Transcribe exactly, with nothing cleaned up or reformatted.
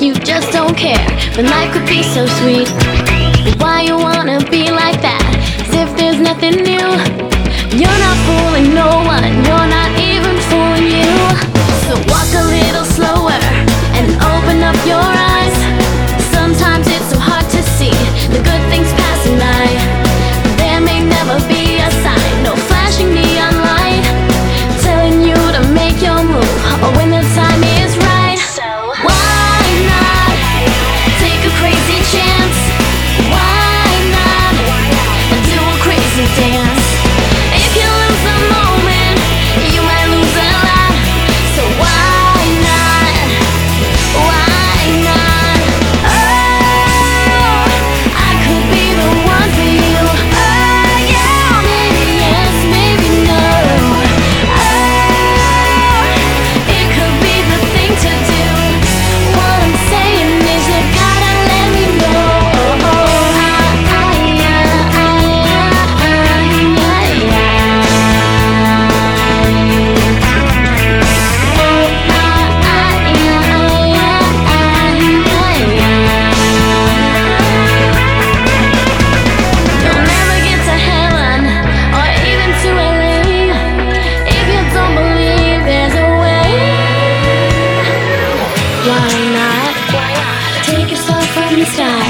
you just don't care when life could be so sweet. But why you wanna be like that, as if there's nothing new? You're not fooling no one, you're not even fooling you. So walk a little slower and open up your eyes. Sometimes it's so hard to see the good things passing by. There may never be a sign, no flashing neon light telling you to make your move, or when the time is right. So why not take a crazy chance? Why not do a crazy dance? If you lose a moment, you might lose a lot. So why not? Why not? Oh, I could be the one for you. Oh yeah, maybe yes, maybe no. Oh, it could be the thing to do. What I'm saying is you gotta let me know. Oh, I, I, I, You'll never get to heaven or even to L A if you don't believe there's a way. Why not? Take yourself from the sky